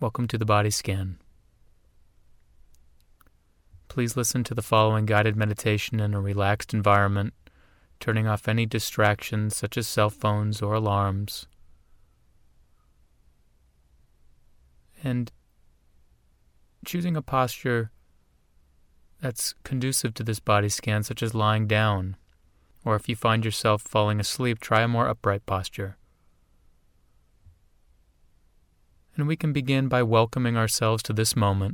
Welcome to the Body Scan. Please listen to the following guided meditation in a relaxed environment, turning off any distractions such as cell phones or alarms, and choosing a posture that's conducive to this body scan, such as lying down, or if you find yourself falling asleep, try a more upright posture. And we can begin by welcoming ourselves to this moment,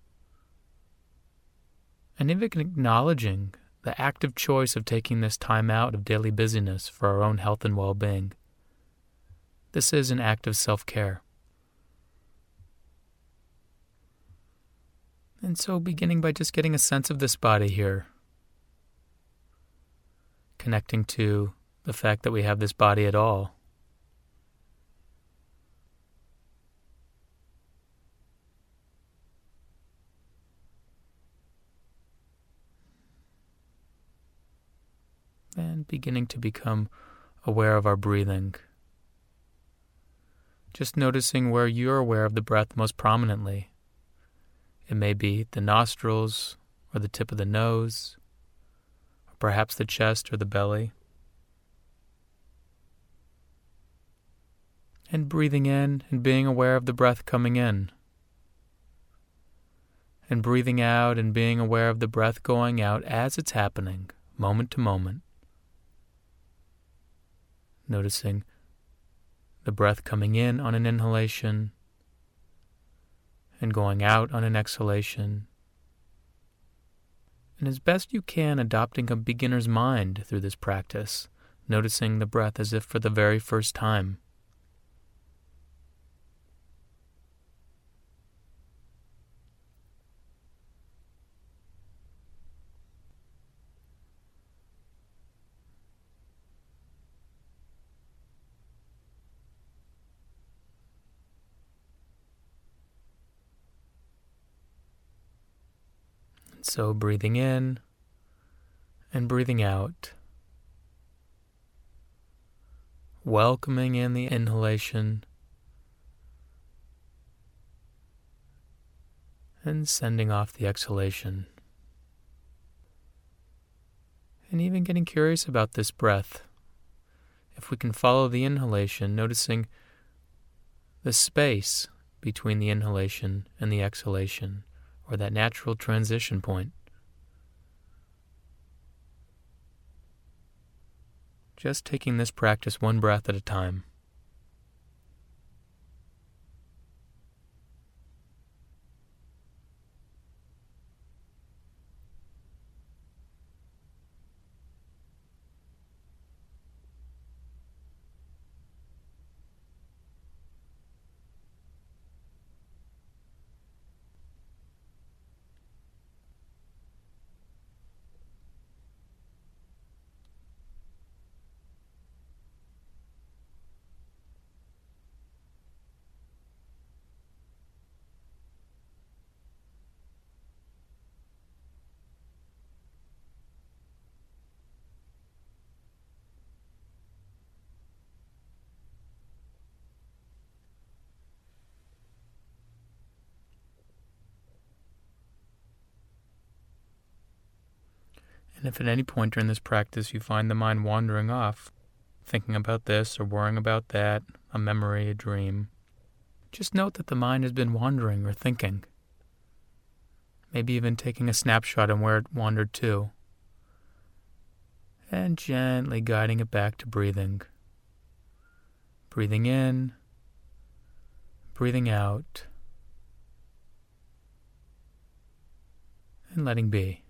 and even acknowledging the active choice of taking this time out of daily busyness for our own health and well-being. This is an act of self-care. And so beginning by just getting a sense of this body here, connecting to the fact that we have this body at all. And beginning to become aware of our breathing. Just noticing where you're aware of the breath most prominently. It may be the nostrils or the tip of the nose, or perhaps the chest or the belly. And breathing in and being aware of the breath coming in. And breathing out and being aware of the breath going out as it's happening, moment to moment. Noticing the breath coming in on an inhalation and going out on an exhalation. And as best you can, adopting a beginner's mind through this practice, noticing the breath as if for the very first time. So breathing in and breathing out, welcoming in the inhalation and sending off the exhalation. And even getting curious about this breath. If we can follow the inhalation, noticing the space between the inhalation and the exhalation, or that natural transition point. Just taking this practice one breath at a time. And if at any point during this practice you find the mind wandering off, thinking about this or worrying about that, a memory, a dream, just note that the mind has been wandering or thinking. Maybe even taking a snapshot on where it wandered to. And gently guiding it back to breathing. Breathing in, breathing out, and letting be.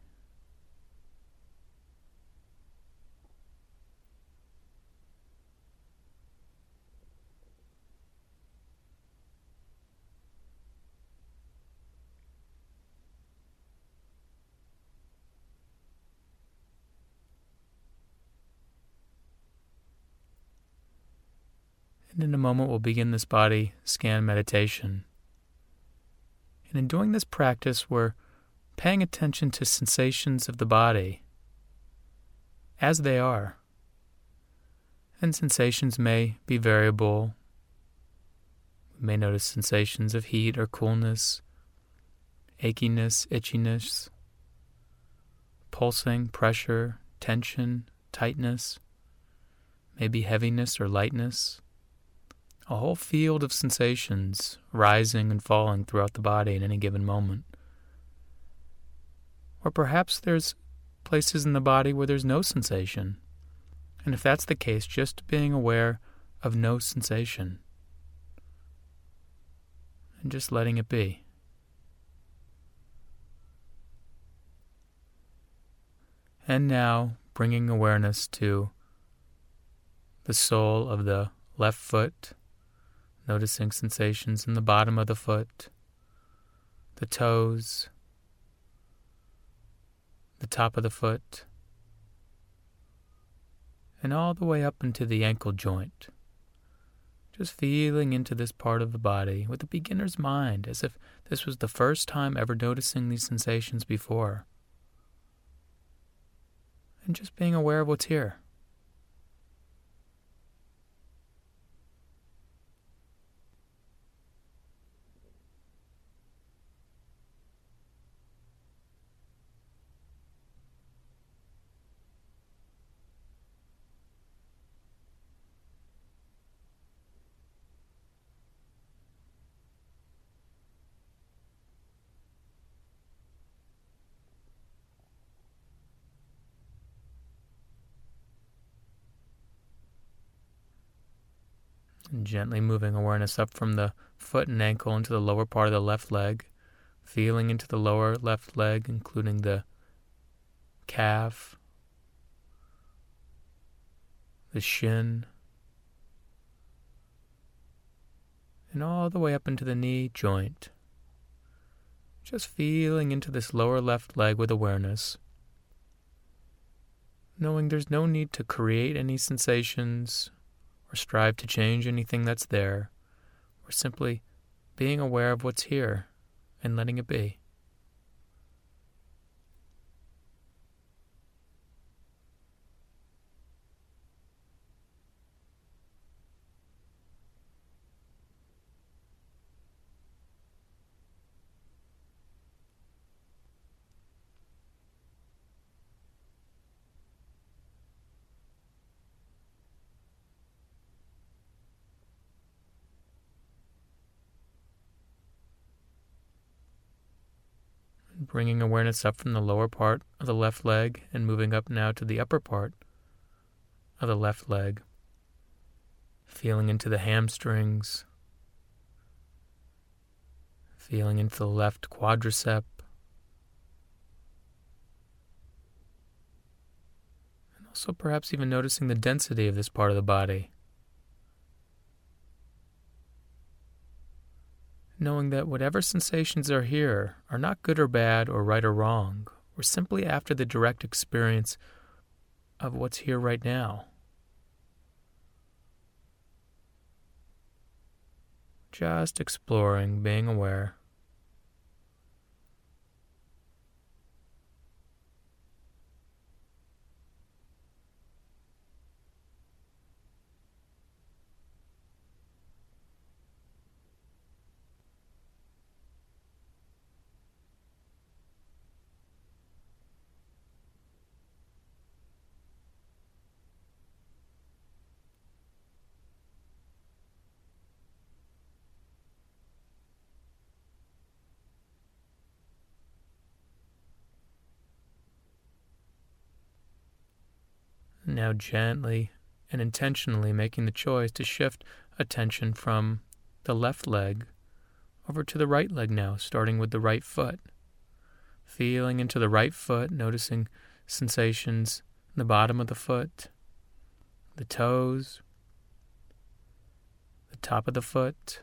And in a moment, we'll begin this body scan meditation. And in doing this practice, we're paying attention to sensations of the body as they are. And sensations may be variable. We may notice sensations of heat or coolness, achiness, itchiness, pulsing, pressure, tension, tightness, maybe heaviness or lightness. A whole field of sensations rising and falling throughout the body at any given moment. Or perhaps there's places in the body where there's no sensation. And if that's the case, just being aware of no sensation and just letting it be. And now bringing awareness to the sole of the left foot, noticing sensations in the bottom of the foot, the toes, the top of the foot, and all the way up into the ankle joint. Just feeling into this part of the body with a beginner's mind, as if this was the first time ever noticing these sensations before. And just being aware of what's here. And gently moving awareness up from the foot and ankle into the lower part of the left leg, feeling into the lower left leg, including the calf, the shin, and all the way up into the knee joint. Just feeling into this lower left leg with awareness, knowing there's no need to create any sensations or strive to change anything that's there. We're simply being aware of what's here and letting it be. Bringing awareness up from the lower part of the left leg and moving up now to the upper part of the left leg. Feeling into the hamstrings, feeling into the left quadricep, and also perhaps even noticing the density of this part of the body. Knowing that whatever sensations are here are not good or bad or right or wrong. We're simply after the direct experience of what's here right now. Just exploring, being aware. Now gently and intentionally making the choice to shift attention from the left leg over to the right leg now, starting with the right foot. Feeling into the right foot, noticing sensations in the bottom of the foot, the toes, the top of the foot,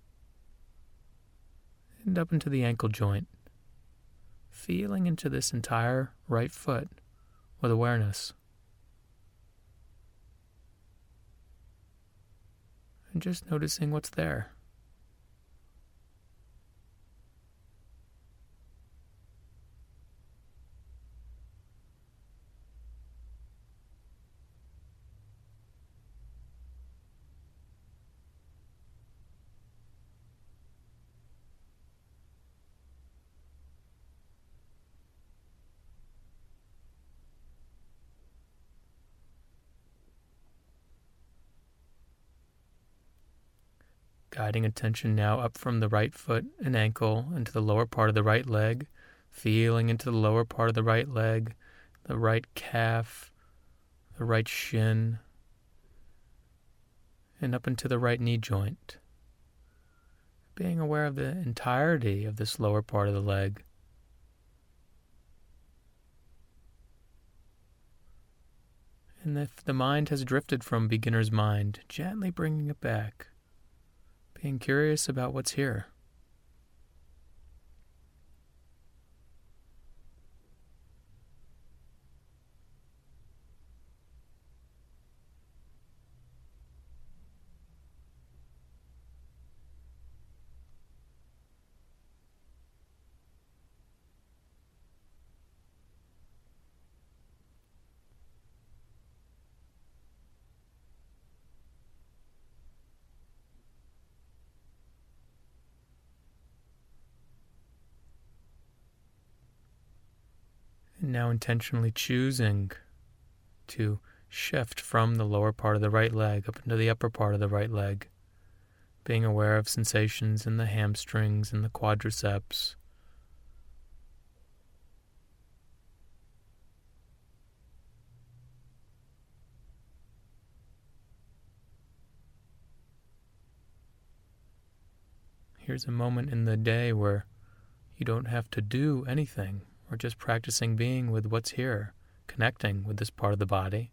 and up into the ankle joint. Feeling into this entire right foot with awareness. And just noticing what's there. Guiding attention now up from the right foot and ankle into the lower part of the right leg, feeling into the lower part of the right leg, the right calf, the right shin, and up into the right knee joint. Being aware of the entirety of this lower part of the leg. And if the mind has drifted from beginner's mind, gently bringing it back. Being curious about what's here. And now intentionally choosing to shift from the lower part of the right leg up into the upper part of the right leg, being aware of sensations in the hamstrings and the quadriceps. Here's a moment in the day where you don't have to do anything. We're just practicing being with what's here, connecting with this part of the body.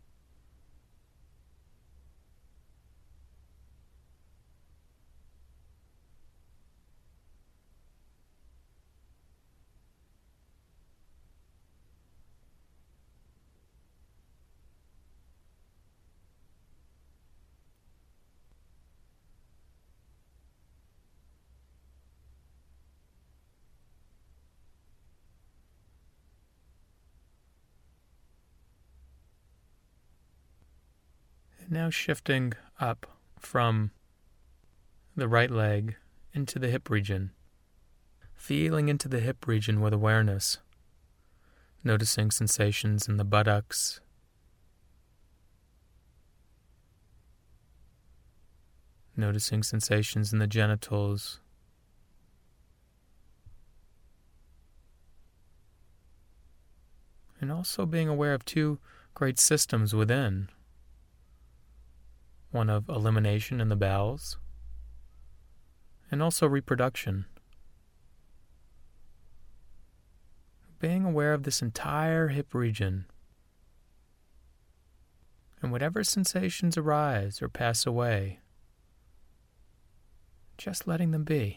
Now shifting up from the right leg into the hip region. Feeling into the hip region with awareness. Noticing sensations in the buttocks. Noticing sensations in the genitals. And also being aware of two great systems within. One of elimination in the bowels, and also reproduction. Being aware of this entire hip region, and whatever sensations arise or pass away, just letting them be.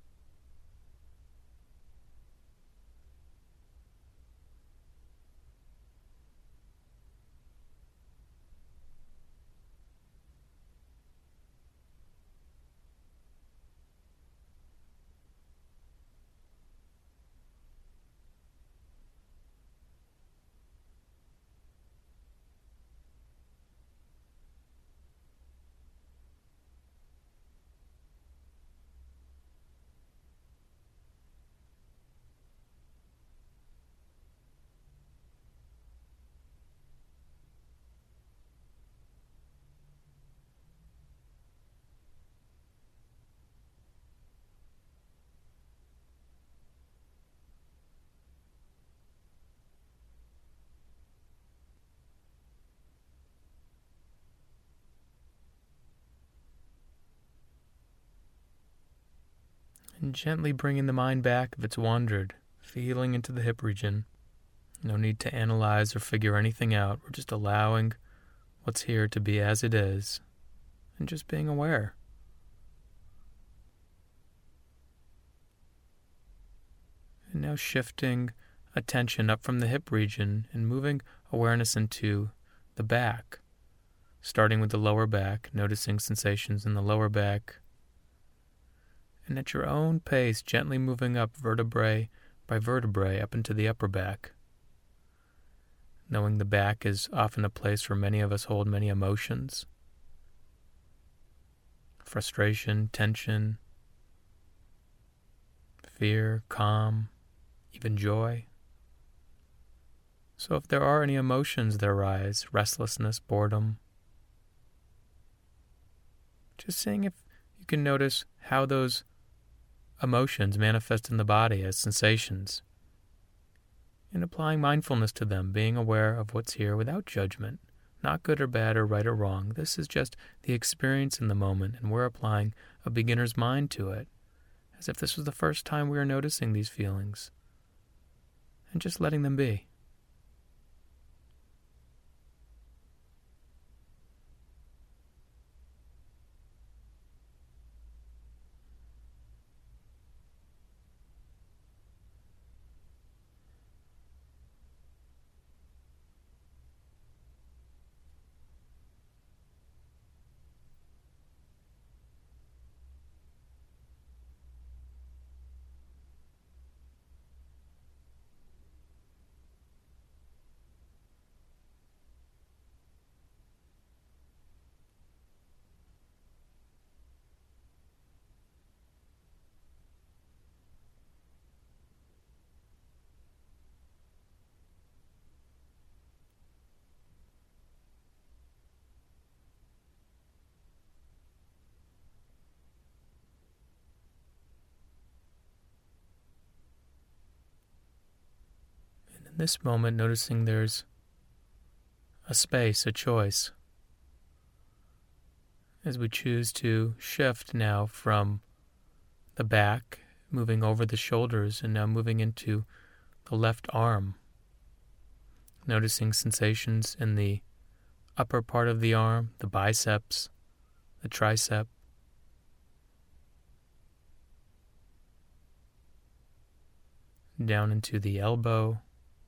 And gently bringing the mind back if it's wandered, feeling into the hip region. No need to analyze or figure anything out. We're just allowing what's here to be as it is, and just being aware. And now shifting attention up from the hip region and moving awareness into the back, starting with the lower back, noticing sensations in the lower back, and at your own pace, gently moving up vertebrae by vertebrae up into the upper back. Knowing the back is often a place where many of us hold many emotions. Frustration, tension, fear, calm, even joy. So if there are any emotions that arise, restlessness, boredom, just seeing if you you can notice how those emotions manifest in the body as sensations, and applying mindfulness to them, being aware of what's here without judgment, not good or bad or right or wrong. This is just the experience in the moment, and we're applying a beginner's mind to it, as if this was the first time we were noticing these feelings, and just letting them be. In this moment, noticing there's a space, a choice, as we choose to shift now from the back, moving over the shoulders, and now moving into the left arm, noticing sensations in the upper part of the arm, the biceps, the tricep, down into the elbow,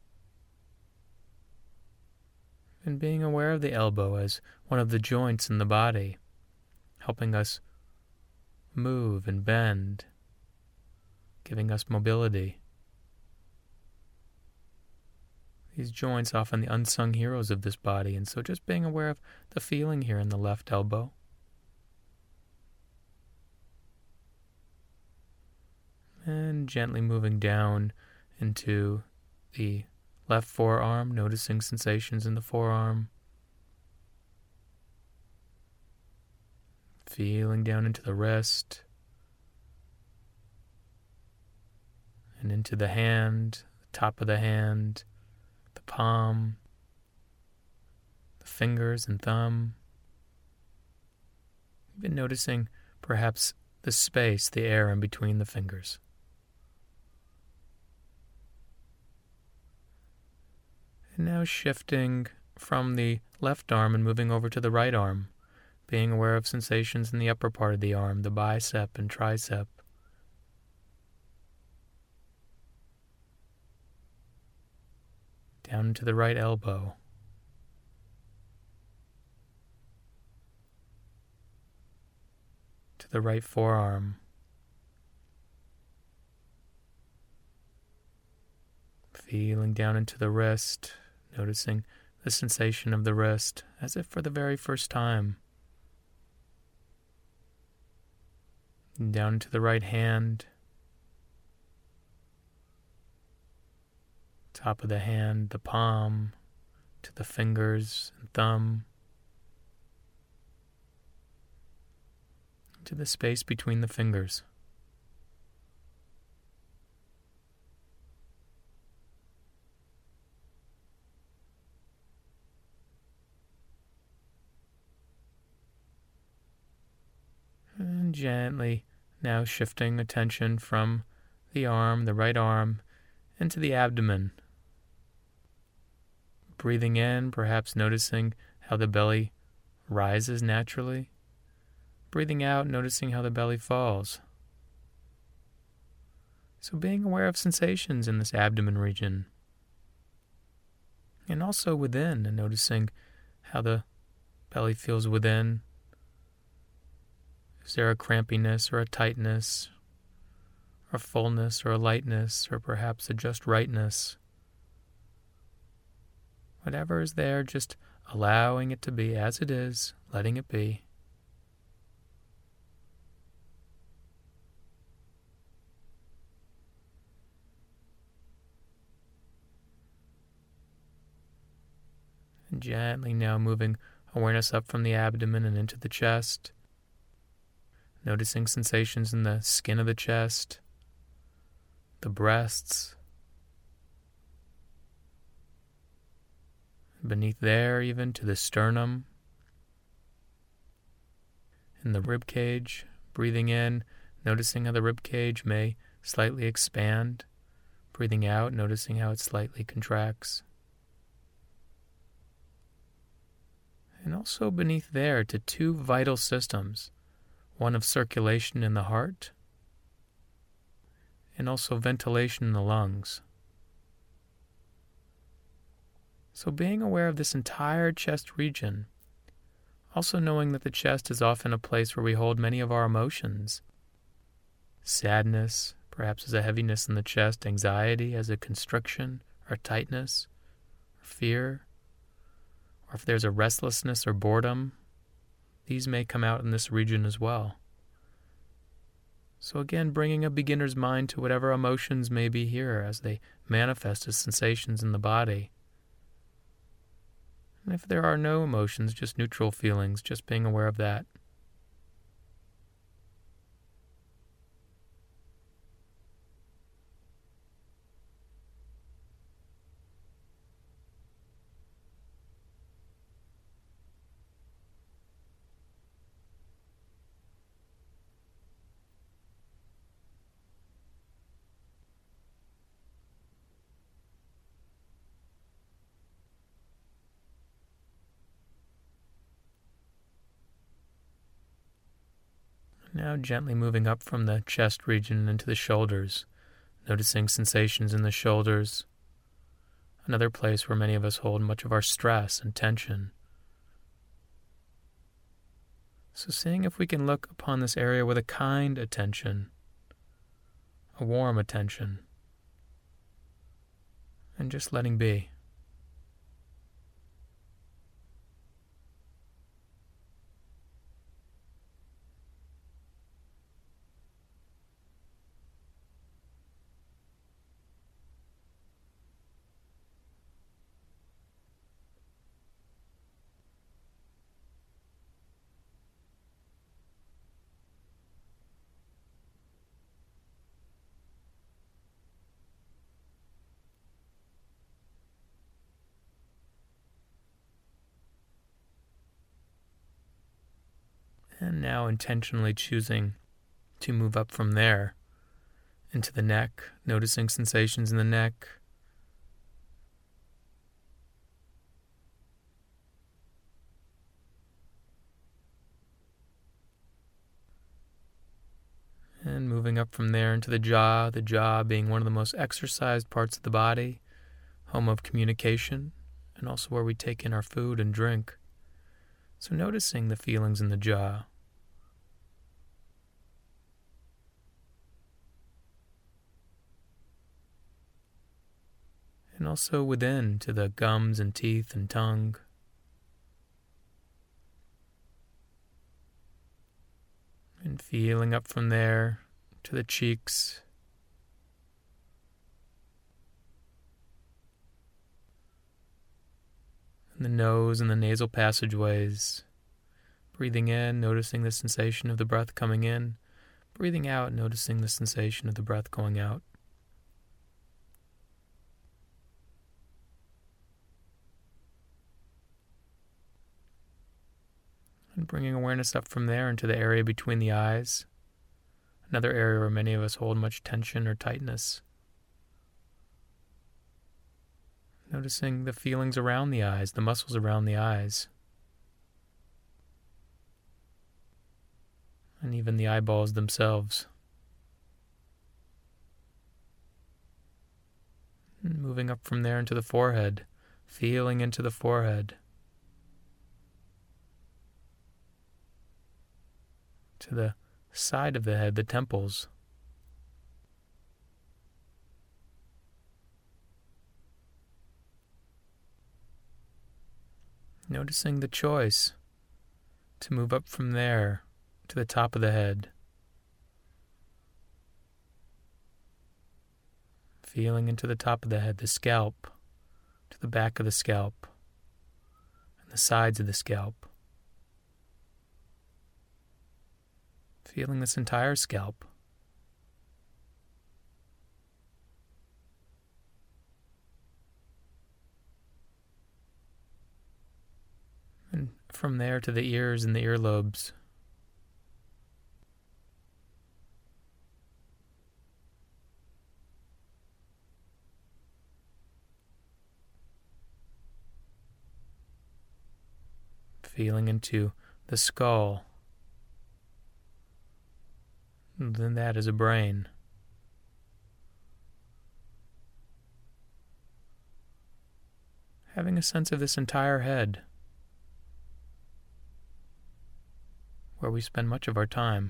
and being aware of the elbow as one of the joints in the body, helping us move and bend, giving us mobility. These joints often the unsung heroes of this body, and so just being aware of the feeling here in the left elbow. And gently moving down into the left forearm, noticing sensations in the forearm. Feeling down into the wrist. And into the hand, the top of the hand, the palm, the fingers and thumb. Even noticing perhaps the space, the air in between the fingers. And now shifting from the left arm and moving over to the right arm, being aware of sensations in the upper part of the arm, the bicep and tricep. Down into the right elbow. To the right forearm. Feeling down into the wrist, noticing the sensation of the wrist as if for the very first time. And down into the right hand, top of the hand, the palm, to the fingers and thumb, to the space between the fingers. And gently now shifting attention from the arm, the right arm, into the abdomen. Breathing in, perhaps noticing how the belly rises naturally. Breathing out, noticing how the belly falls. So being aware of sensations in this abdomen region. And also within, and noticing how the belly feels within. Is there a crampiness or a tightness, or a fullness or a lightness, or perhaps a just rightness? Whatever is there, just allowing it to be as it is, letting it be. And gently now moving awareness up from the abdomen and into the chest. noticing sensations in the skin of the chest, the breasts, beneath there even to the sternum, in the rib cage, breathing in, noticing how the rib cage may slightly expand, breathing out, noticing how it slightly contracts. And also beneath there to two vital systems, one of circulation in the heart and also ventilation in the lungs. So being aware of this entire chest region, also knowing that the chest is often a place where we hold many of our emotions. Sadness, perhaps as a heaviness in the chest, anxiety as a constriction or tightness, or fear, or if there's a restlessness or boredom, these may come out in this region as well. So again, bringing a beginner's mind to whatever emotions may be here as they manifest as sensations in the body. And if there are no emotions, just neutral feelings, just being aware of that. Now gently moving up from the chest region into the shoulders, noticing sensations in the shoulders, another place where many of us hold much of our stress and tension. So seeing if we can look upon this area with a kind attention, a warm attention, and just letting be. And now intentionally choosing to move up from there into the neck, noticing sensations in the neck. And moving up from there into the jaw being one of the most exercised parts of the body, home of communication, and also where we take in our food and drink. So noticing the feelings in the jaw. And also within to the gums and teeth and tongue. And feeling up from there to the cheeks. And the nose and the nasal passageways. Breathing in, noticing the sensation of the breath coming in. Breathing out, noticing the sensation of the breath going out. And bringing awareness up from there into the area between the eyes. Another area where many of us hold much tension or tightness. Noticing the feelings around the eyes, the muscles around the eyes. And even the eyeballs themselves. And moving up from there into the forehead, feeling into the forehead. To the side of the head, the temples. Noticing the choice to move up from there to the top of the head. Feeling into the top of the head, the scalp, to the back of the scalp, and the sides of the scalp. feeling this entire scalp. And from there to the ears and the earlobes. Feeling into the skull. And then that is a brain. Having a sense of this entire head, where we spend much of our time.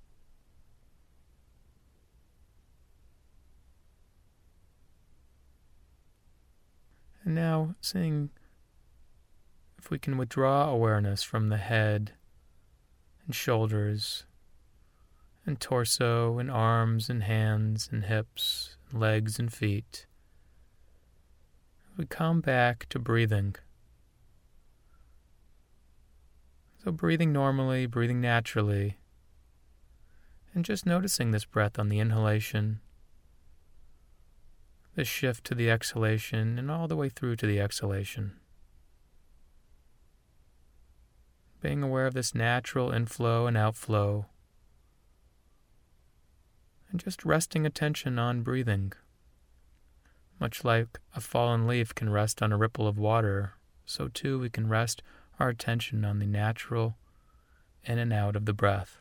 And now seeing if we can withdraw awareness from the head and shoulders and torso and arms and hands and hips and legs and feet. We come back to breathing. So breathing normally, breathing naturally, and just noticing this breath on the inhalation, the shift to the exhalation, and all the way through to the exhalation. Being aware of this natural inflow and outflow, and just resting attention on breathing. Much like a fallen leaf can rest on a ripple of water, so too we can rest our attention on the natural in and out of the breath.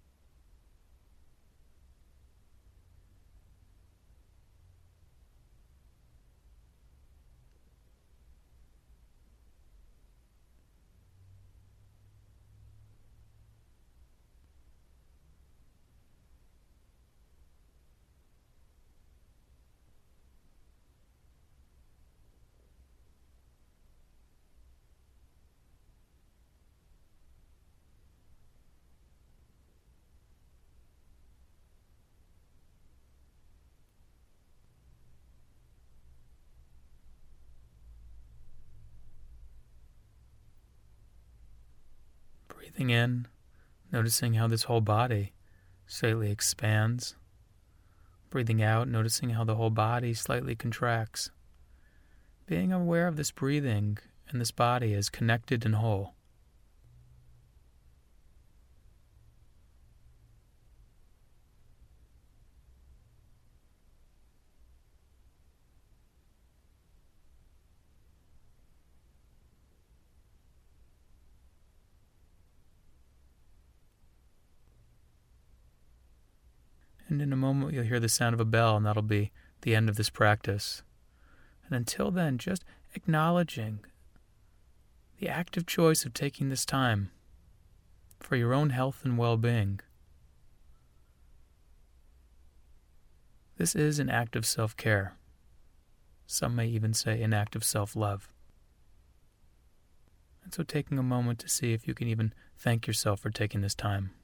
Breathing in, noticing how this whole body slightly expands. Breathing out, noticing how the whole body slightly contracts. Being aware of this breathing and this body as connected and whole. And in a moment you'll hear the sound of a bell, and that'll be the end of this practice. And until then, just acknowledging the active choice of taking this time for your own health and well-being. This is an act of self-care. Some may even say an act of self-love. And so taking a moment to see if you can even thank yourself for taking this time.